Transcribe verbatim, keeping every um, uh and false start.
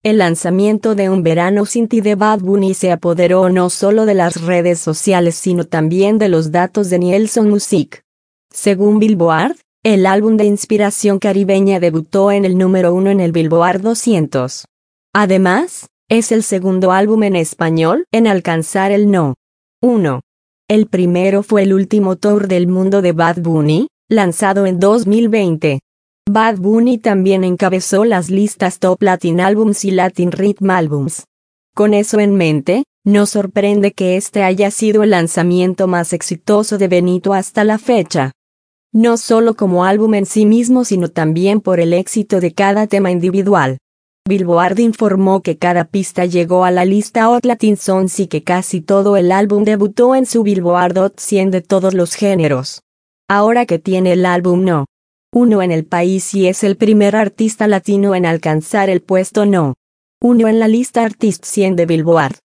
El lanzamiento de Un Verano Sin Ti de Bad Bunny se apoderó no solo de las redes sociales sino también de los datos de Nielsen Music. Según Billboard, el álbum de inspiración caribeña debutó en el número uno en el Billboard doscientos. Además, es el segundo álbum en español en alcanzar el no. uno. El primero fue el último tour del mundo de Bad Bunny, lanzado en dos mil veinte. Bad Bunny también encabezó las listas Top Latin Albums y Latin Rhythm Albums. Con eso en mente, no sorprende que este haya sido el lanzamiento más exitoso de Benito hasta la fecha. No solo como álbum en sí mismo sino también por el éxito de cada tema individual. Billboard informó que cada pista llegó a la lista Hot Latin Songs y que casi todo el álbum debutó en su Billboard Hot cien de todos los géneros. Ahora que tiene el álbum no. uno en el país y es el primer artista latino en alcanzar el puesto no. uno en la lista Artist cien de Billboard.